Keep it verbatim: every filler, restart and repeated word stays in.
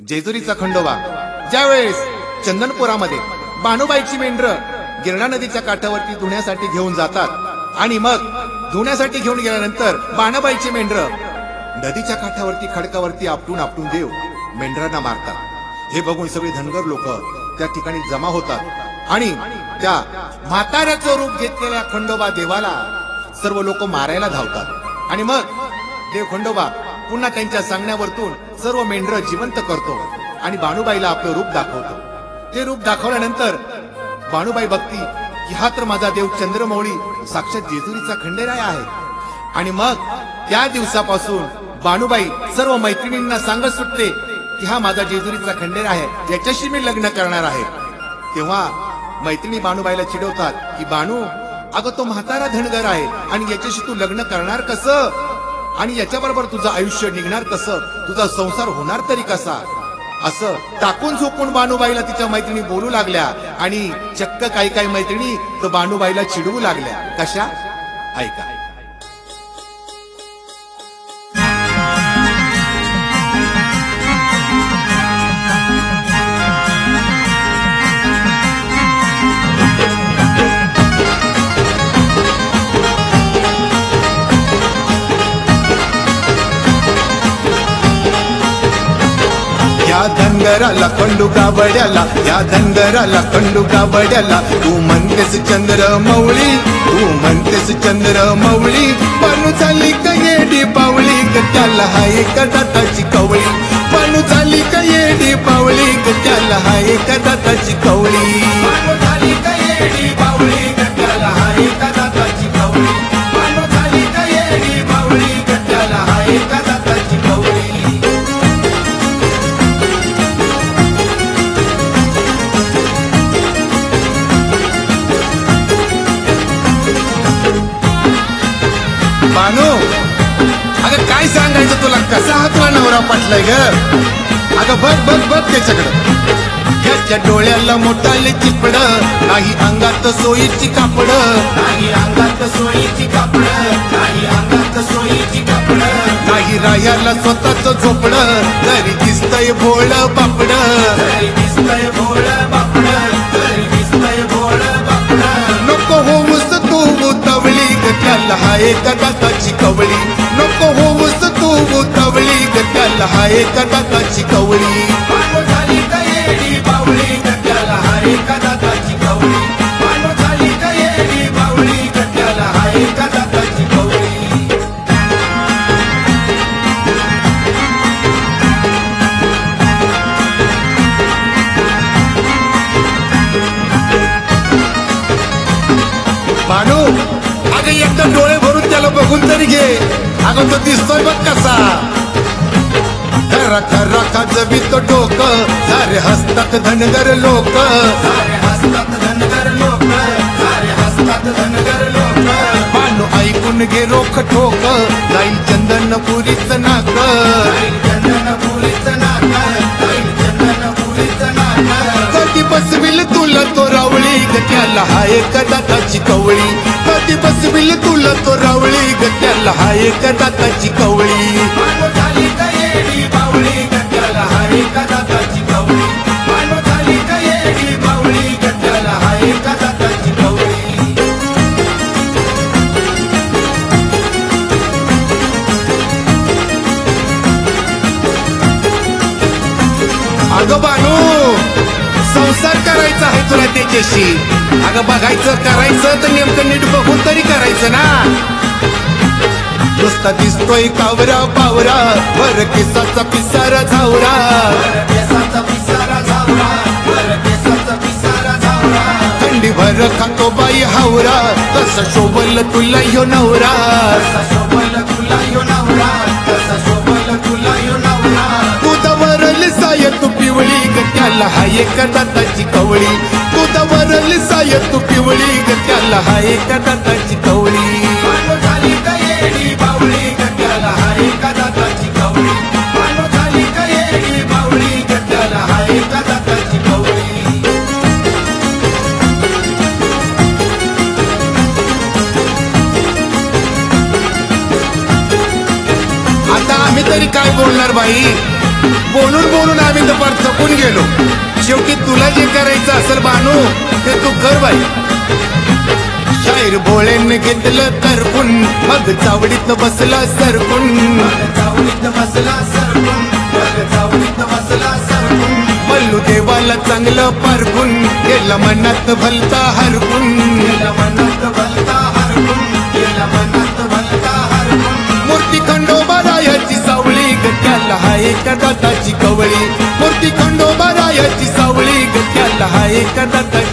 जेजुरीचा खंडोबा ज्यावेळेस चंदनपुरामध्ये बानुबाईची मेंढरं गिरणा नदीच्या काठावरती धुण्यासाठी घेऊन जातात आणि मग धुण्यासाठी घेऊन गेल्यानंतर बानुबाईची मेंढरं नदीच्या काठावरती खडकावरती आपटून आपटून देव मेंढरांना मारतात। हे बघून सगळे धनगर लोक त्या ठिकाणी जमा होतात आणि त्या म्हाताऱ्याचं रूप घेतलेल्या खंडोबा देवाला सर्व लोक मारायला धावतात आणि मग देव खंडोबा पुन्हा त्यांच्या सांगण्यावरतून सर्व मेंढर जिवंत करतो आणि बानुबाईला आपलं रूप दाखवतो। ते रूप दाखवल्यानंतर बानुबाई बघती की हा तर माझा देव चंद्रमौळी साक्षात जेजुरीचा खंडेराय आहे। आणि मग त्या दिवसापासून बानुबाई सर्व मैत्रिणींना सांगत सुटते की हा माझा जेजुरीचा खंडेराय आहे, याच्याशी मी लग्न करणार आहे। तेव्हा मैत्रिणी बानुबाईला चिडवतात की बानू, अगं तो म्हातारा धनगर आहे आणि याच्याशी तू लग्न करणार कसं आणि याच्याबरोबर तुझं आयुष्य निघणार कसं, तुझा संसार होणार तरी कसा, असं टाकून झोपून बानुबाईला तिच्या मैत्रिणी बोलू लागल्या आणि चक्क काही काही मैत्रिणी तो बानुबाईला चिडवू लागल्या। कशा? ऐका। या धनगराला खंडू गावड्याला, या धनगराला खंडू गावड्याला, तू म्हणतेस चंद्र मौळी, तू म्हणतेस चंद्र मौळी, बानू झाली का येडी पावळी ग त्याला हाय का दाताची कवळी, बानू झाली का येडी पावळी ग त्याला हाय का दाताची कवळी, बानू झाली का येडी पावळी ग त्याला हाय का दाताची कवळी, बानू झाली का येडी पावळी ग त्याला हाय का दाताची कवळी। बानू, अगं काय सांगायचं तुला, कसा हा तुला नवरा पटलाय ग? अगं बघ बघ बघ त्याच्याकडं, याच्या डोळ्याला मोठाले चिपड, नाही अंगात सोयीची कापड, नाही अंगात सोयीची कापड, नाही अंगात सोयीची कापड, नाही रायाला स्वतःच झोपड, जरी दिसतय भोळ बापड, जरी दिसतय भोळ बापड, जरी दिसतय भोळ बापड, नको होऊस तू उतावळी ग त्याला हाय का दाताची कवळी, नको होऊस तू उतावळी ग त्याला हाय का दाताची कवळी, बानू झाली का येडी बावळी ग त्याला हाय का दाताची कवळी, बानू झाली का येडी बावळी ग त्याला हाय का दाताची कवळी। बानू, अगं एकदा डोळे भरून त्याला बघून तरी घे, अगं तो दिसतोय बघ कसा, रखा रखा जबित डोकं, सारे हसतात धनगर लोक, सारे हसतात धनगर लोक, सारे हसतात धनगर लोक, बानू ऐकून घे रोख ठोक, जाईल चंदनपुरीच नाक, जाईल चंदनपुरीच नाक, जाईल चंदनपुरीच नाक, कधी बसविल तुला तो रावळी ग त्याला हाय का दाताची कवळी, कधी बसविल तुला तो रावळी ग त्याला हाय का दाताची कवळी, बानू झाली का येडी बावळी ग त्याला हाय का दाताची कवळी, बानू झाली का येडी बावळी ग त्याला हाय का दाताची कवळी। अगं बानू, संसार करायचा आहे तुला त्याच्याशी, अगं बघायचं करायचं तर नेमकं नीट बघून तरी करायचं ना, नुसता दिसतोय कावरा पावरा, वर केसाचा पिसारा झावरा, वर केसाचा पिसारा झावरा, वर केसाचा पिसारा झावरा, थंडी भर खातो बाई हावरा, कसा शोभल तुला यो नवरा, कसा शोभल तुला यो नवरा, कसा शोभल तुला यो नवरा, तुझ्यावर लिसाय तू पिवळी ग त्याला हाय का दाताची कवळी, तुझ्यावर लिसाय तू पिवळी ग त्याला हाय का दाताची कवळी, बानू झाली का येडी बावळी ग त्याला हाय का दाताची कवळी, बानू झाली का येडी बावळी ग त्याला हाय का दाताची कवळी। आता आम्ही तरी काय बोलणार बाई, बोलून बोलून आम्ही तर तू कर बाई. शाहीर भोळेने घेतलं तरपून मग चावडीत बसला सरकून. चावडीत बसला सरकून, चावडीत बसला सरकून. मल्लू देवाला चांगलं पारखून गेला मनात भलता हरकून. गेला मनात भलता हरकून, गेला मनात भलता हरकून. मूर्ती खंडोबारायाची सावळी गट्याला हाय एका दाताची कवळी. मूर्ती खंडोबारायाची सावळी गट्याला हाय एका दाताची